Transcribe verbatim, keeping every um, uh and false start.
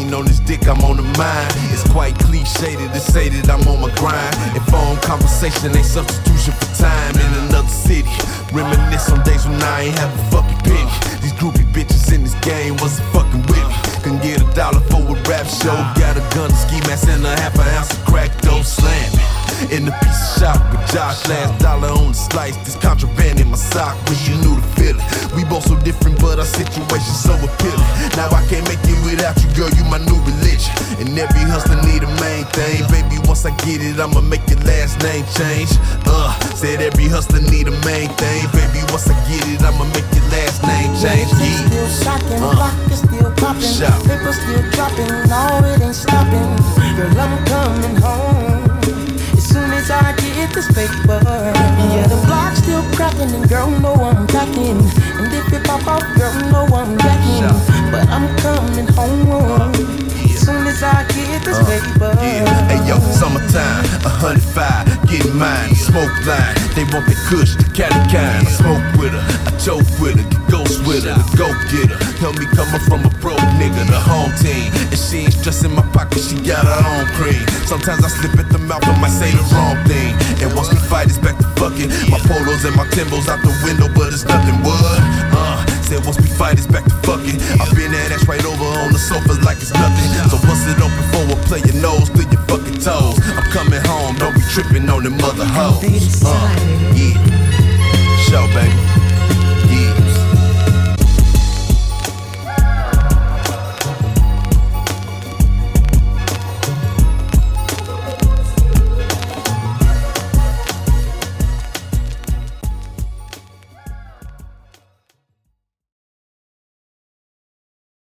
ain't on this dick, I'm on the mind. It's quite cliche to say that I'm on my grind. And phone conversation ain't substitution for time in another city. Reminisce on days when I ain't have a fucking penny. These groupie bitches in this game wasn't fucking with me. Couldn't get a dollar for a rap show. Got a gun, a ski mask, and a half an ounce of crack dope slamming. In the pizza shop with Josh, last dollar on the slice. This contraband in my sock, wish you knew the feeling. We both so different, but our situation so appealing. Now I can't make it without you, girl, you my new religion. And every hustler need a main thing. Baby, once I get it, I'ma make your last name change. Uh, said every hustler need a main thing. Baby, once I get it, I'ma make your last name change. Yeah. Still shocking, uh, block is still popping, paper still dropping, no, it ain't stopping. Girl, I'm coming home as soon as I get this paper. Yeah, the block still cracking, and girl, know I'm packing. And if it pop off, girl, know I'm backing. But I'm coming home as soon as I get this uh, paper. Yeah, hey yo, summertime, a hundred five, getting mine, smoke line. They want the kush, the catty kind. I smoke with her, I choke with her, get ghost with her, the go getter. Help me coming from a broke nigga, the home team. And she ain't stressing my pocket, she got her own cream. Sometimes I slip at the mouth, I might say the wrong thing. And once we fight, it's back to fucking. My polos and my Timbos out the window, but it's nothing. What? Uh, said once we fight, it's back to fucking. I've been that ass right over on the sofa like it's nothing. So bust it open for a play your nose through your fucking toes. I'm coming home, don't be tripping on them mother hoes. Uh, yeah.